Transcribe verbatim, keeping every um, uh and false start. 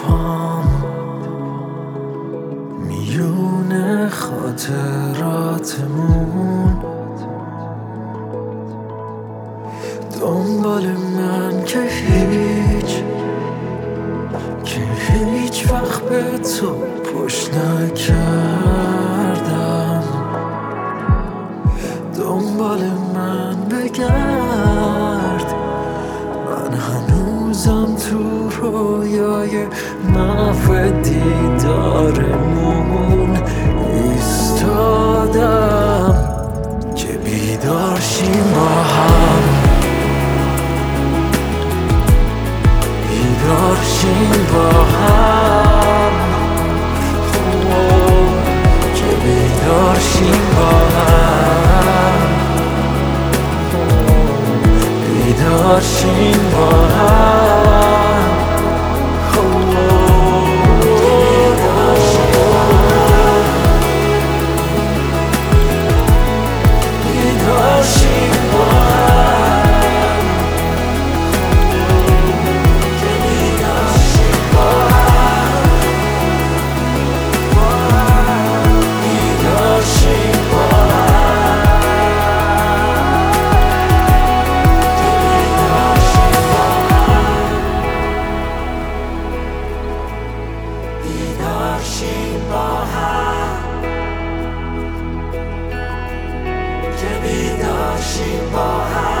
پام میونه خاطراتمون، دنبال من که هیچ که هیچ وقت به تو پشت نکردم. دنبال من بگرد، من هنوزم تو رویای محو دیدارمون ایستادم که بیدار شیم با هم، بیدار شیم با هم، که بیدار شیم با هم، بیدار شیم با هم، بیدار شیم با هم، که بیدار شیم با هم، بیدار شیم با بیدار شیم با هم، که بیدار شیم با هم.